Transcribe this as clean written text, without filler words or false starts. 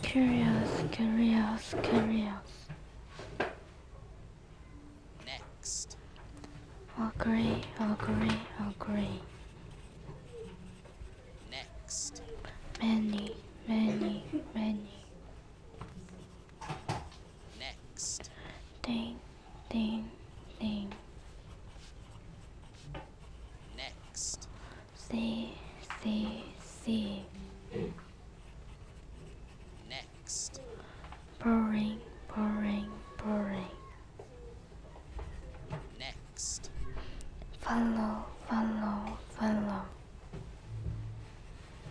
Curious, curious, curious. Next. Agree, agree, agree. Next. Many, many, many. Next. Ding, ding, ding. Next. See, see, see. Next. Boring,